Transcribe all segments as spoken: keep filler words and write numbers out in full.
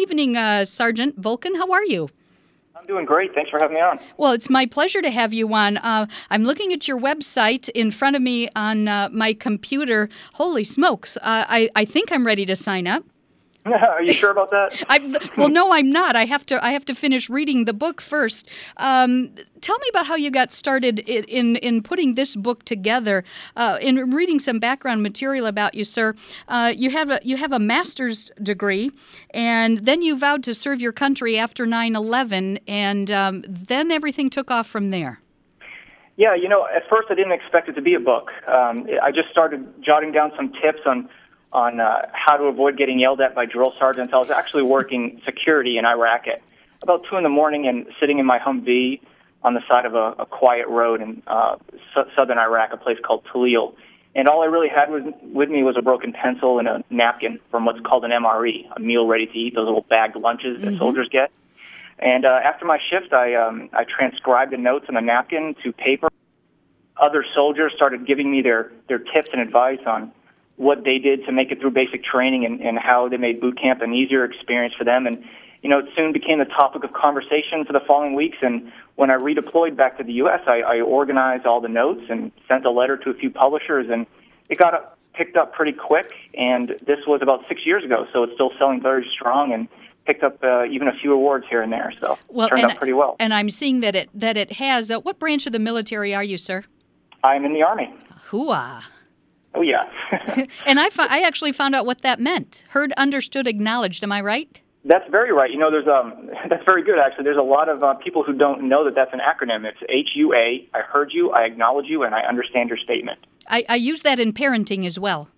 evening, uh, Sergeant Vulcan. How are you? I'm doing great. Thanks for having me on. Well, it's my pleasure to have you on. Uh, I'm looking at your website in front of me on uh, my computer. Holy smokes. Uh, I, I think I'm ready to sign up. Are you sure about that? I, well, no, I'm not. I have to. I have to finish reading the book first. Um, tell me about how you got started in in, in putting this book together. Uh, in reading some background material about you, sir, uh, you have a you have a master's degree, and then you vowed to serve your country after nine eleven, and um, then everything took off from there. Yeah, you know, at first I didn't expect it to be a book. Um, I just started jotting down some tips on. on uh, how to avoid getting yelled at by drill sergeants. I was actually working security in Iraq at about two in the morning and sitting in my Humvee on the side of a, a quiet road in uh, su- southern Iraq, a place called Talil. And all I really had was, with me was a broken pencil and a napkin from what's called an M R E, a meal ready to eat, those little bagged lunches that mm-hmm. soldiers get. And uh, after my shift, I, um, I transcribed the notes on the napkin to paper. Other soldiers started giving me their, their tips and advice on what they did to make it through basic training and, and how they made boot camp an easier experience for them. And, you know, it soon became the topic of conversation for the following weeks. And when I redeployed back to the U S, I, I organized all the notes and sent a letter to a few publishers, and it got up, picked up pretty quick. And this was about six years ago, so it's still selling very strong and picked up uh, even a few awards here and there. So well, it turned and, out pretty well. And I'm seeing that it that it has. Uh, what branch of the military are you, sir? I'm in the Army. Hooah. Oh, yeah. And I, I actually found out what that meant. Heard, understood, acknowledged. Am I right? That's very right. You know, there's um, that's very good, actually. There's a lot of uh, people who don't know that that's an acronym. It's H U A, I heard you, I acknowledge you, and I understand your statement. I, I use that in parenting as well.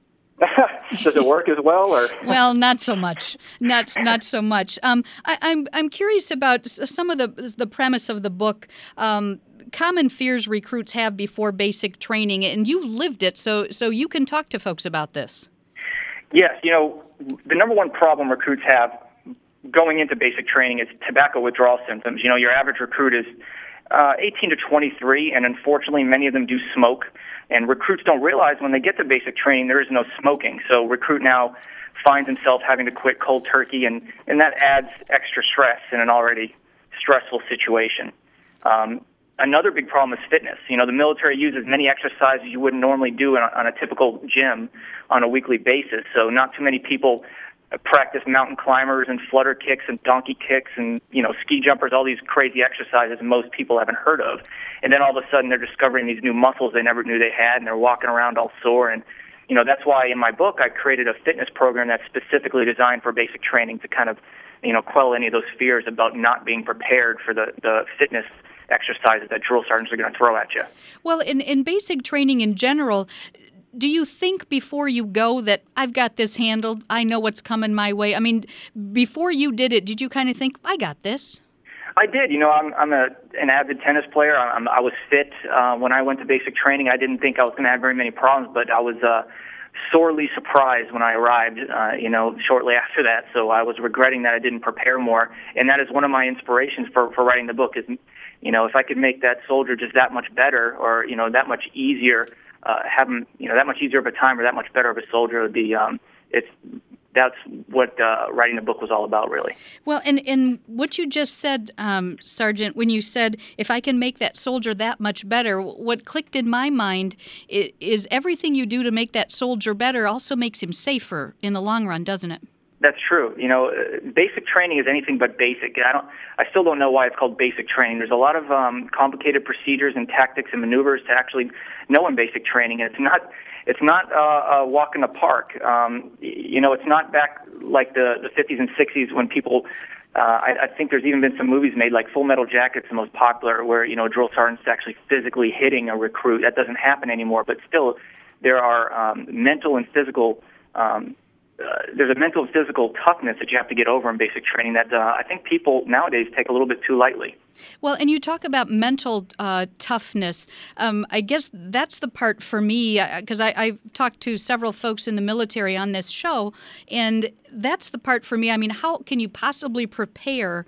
Does it work as well, or? Well, not so much. Not not so much. Um, I, I'm I'm curious about some of the the premise of the book. Um, common fears recruits have before basic training, and you've lived it, so so you can talk to folks about this. Yes, you know, the number one problem recruits have going into basic training is tobacco withdrawal symptoms. You know, your average recruit is uh, eighteen to twenty-three, and unfortunately many of them do smoke, and recruits don't realize when they get to basic training there is no smoking. So recruit now finds himself having to quit cold turkey, and, and that adds extra stress in an already stressful situation. Um, Another big problem is fitness. You know, the military uses many exercises you wouldn't normally do on a, on a typical gym on a weekly basis. So not too many people practice mountain climbers and flutter kicks and donkey kicks and, you know, ski jumpers, all these crazy exercises most people haven't heard of. And then all of a sudden they're discovering these new muscles they never knew they had, and they're walking around all sore. And, you know, that's why in my book I created a fitness program that's specifically designed for basic training to kind of, you know, quell any of those fears about not being prepared for the, the fitness exercises that drill sergeants are going to throw at you. Well, in, in basic training in general, do you think before you go that I've got this handled, I know what's coming my way? I mean, before you did it, did you kind of think, I got this? I did. You know, I'm, I'm a, an avid tennis player. I'm, I was fit uh, when I went to basic training. I didn't think I was going to have very many problems, but I was uh, sorely surprised when I arrived, uh, you know, shortly after that. So I was regretting that I didn't prepare more. And that is one of my inspirations for, for writing the book is, you know, if I could make that soldier just that much better, or, you know, that much easier, uh, have him, you know, that much easier of a time or that much better of a soldier, it would be, um, it's, that's what uh, writing the book was all about, really. Well, and, and what you just said, um, Sergeant, when you said, if I can make that soldier that much better, what clicked in my mind is, is everything you do to make that soldier better also makes him safer in the long run, doesn't it? That's true. You know, uh, basic training is anything but basic. I don't. I still don't know why it's called basic training. There's a lot of um, complicated procedures and tactics and maneuvers to actually know in basic training, and it's not. It's not uh, a walk in the park. Um, you know, it's not back like the the fifties and sixties when people. Uh, I, I think there's even been some movies made, like Full Metal Jacket's the most popular, where you know a drill sergeant's actually physically hitting a recruit. That doesn't happen anymore, but still, there are um, mental and physical. Um, Uh, there's a mental and physical toughness that you have to get over in basic training that uh, I think people nowadays take a little bit too lightly. Well, and you talk about mental uh, toughness. Um, I guess that's the part for me, because I, I've talked to several folks in the military on this show, and that's the part for me. I mean, how can you possibly prepare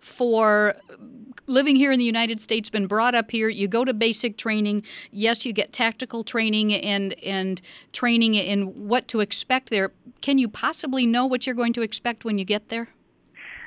for living here in the United States, been brought up here, you go to basic training, yes, you get tactical training and and training in what to expect there. Can you possibly know what you're going to expect when you get there?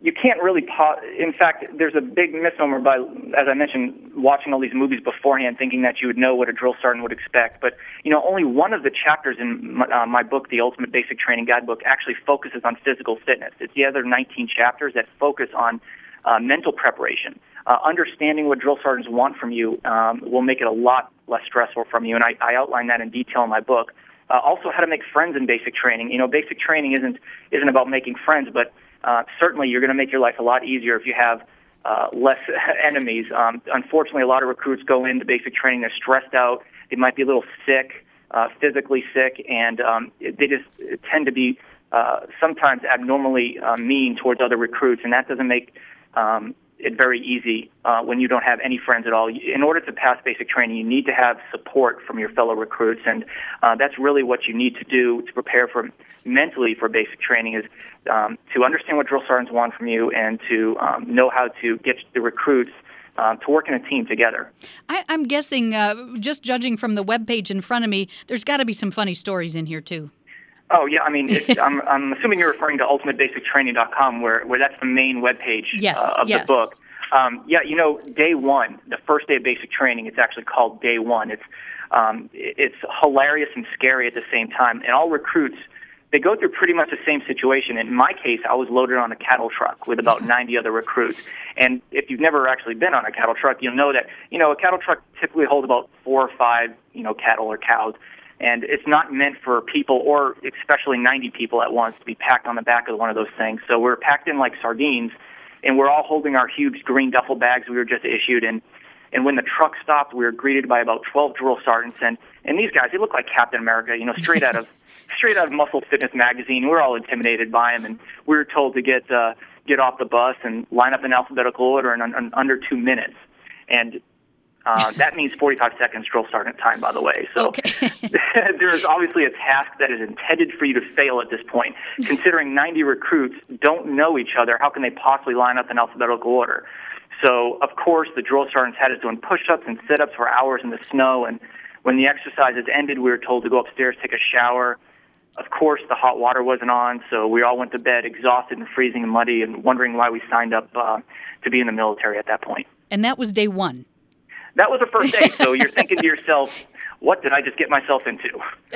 you can't really pause. In fact, there's a big misnomer by, as I mentioned, watching all these movies beforehand, thinking that you would know what a drill sergeant would expect. But, you know, only one of the chapters in my, uh, my book, The Ultimate Basic Training Guidebook, actually focuses on physical fitness. It's the other nineteen chapters that focus on uh, mental preparation. Uh, understanding what drill sergeants want from you um, will make it a lot less stressful from you, and I, I outline that in detail in my book. Uh, also, how to make friends in basic training. You know, basic training isn't isn't about making friends, but Uh, certainly, you're going to make your life a lot easier if you have uh, less enemies. Um, unfortunately, a lot of recruits go into basic training, they're stressed out, they might be a little sick, uh, physically sick, and um, they just tend to be uh, sometimes abnormally uh, mean towards other recruits, and that doesn't make um, it very easy uh, when you don't have any friends at all. In order to pass basic training, you need to have support from your fellow recruits, and uh, that's really what you need to do to prepare for mentally for basic training is um, to understand what drill sergeants want from you and to um, know how to get the recruits uh, to work in a team together. I, I'm guessing, uh, just judging from the webpage in front of me, there's got to be some funny stories in here, too. Oh, yeah. I mean, it, I'm, I'm assuming you're referring to ultimate basic training dot com, where, where that's the main webpage yes, uh, of yes. the book. Um, yeah, you know, day one, the first day of basic training, it's actually called day one. It's um, it's hilarious and scary at the same time. And all recruits, they go through pretty much the same situation. In my case, I was loaded on a cattle truck with about ninety other recruits. And if you've never actually been on a cattle truck, you'll know that, you know, a cattle truck typically holds about four or five, you know, cattle or cows. And it's not meant for people, or especially ninety people at once, to be packed on the back of one of those things. So we're packed in like sardines, and we're all holding our huge green duffel bags we were just issued. And, and when the truck stopped, we were greeted by about twelve drill sergeants. And, and these guys, they look like Captain America, you know, straight out of straight out of Muscle Fitness magazine. We're all intimidated by them, and we were told to get uh, get off the bus and line up in alphabetical order in, in under two minutes. And Uh, that means forty-five seconds drill sergeant time, by the way. So okay. There is obviously a task that is intended for you to fail at this point. Considering ninety recruits don't know each other, how can they possibly line up in alphabetical order? So, of course, the drill sergeants had us doing push-ups and sit-ups for hours in the snow, and when the exercises ended, we were told to go upstairs, take a shower. Of course, the hot water wasn't on, so we all went to bed exhausted and freezing and muddy and wondering why we signed up uh, to be in the military at that point. And that was day one. That was the first day, so you're thinking to yourself, what did I just get myself into?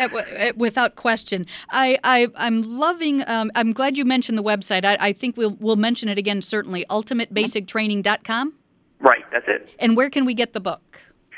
Without question. I, I, I'm loving, um, I'm glad you mentioned the website. I, I think we'll, we'll mention it again, certainly, ultimate basic training dot com? Right, that's it. And where can we get the book?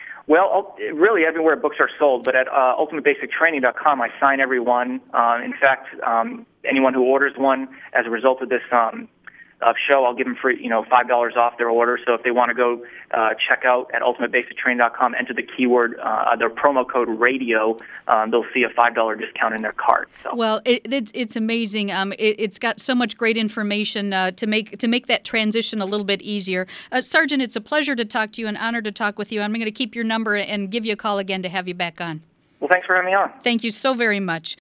Well, really everywhere books are sold, but at uh, ultimate basic training dot com, I sign every one. Uh, in fact, um, anyone who orders one as a result of this um, Uh, show, I'll give them free, you know, five dollars off their order. So if they want to go uh, check out at ultimate basic training dot com, enter the keyword, uh, their promo code radio, um, they'll see a five dollar discount in their cart. So. Well, it, it's it's amazing. Um, it, it's got so much great information uh, to make to make that transition a little bit easier. Uh, Sergeant, it's a pleasure to talk to you, an honor to talk with you. I'm going to keep your number and give you a call again to have you back on. Well, thanks for having me on. Thank you so very much.